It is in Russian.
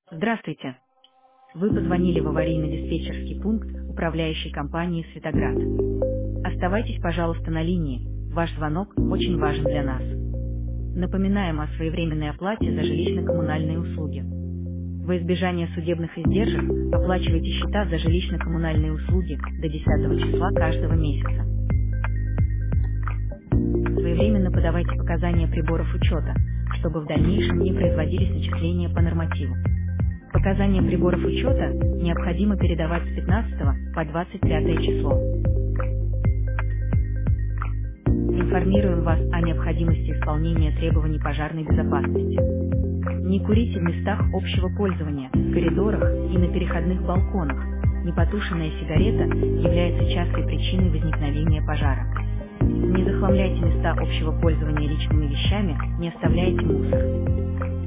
Здравствуйте. Вы позвонили в аварийно-диспетчерский пункт управляющей компании «Светоград». Оставайтесь, пожалуйста, на линии. Ваш звонок очень важен для нас. Напоминаем о своевременной оплате за жилищно-коммунальные услуги. Во избежание судебных издержек оплачивайте счета за жилищно-коммунальные услуги до 10 числа каждого месяца. Своевременно подавайте показания приборов учета, чтобы в дальнейшем не производились начисления по нормативу. Показания приборов учета необходимо передавать с 15 по 25 число. Информируем вас о необходимости исполнения требований пожарной безопасности. Не курите в местах общего пользования, в коридорах и на переходных балконах. Непотушенная сигарета является частой причиной возникновения пожара. Не захламляйте места общего пользования личными вещами, не оставляйте мусор.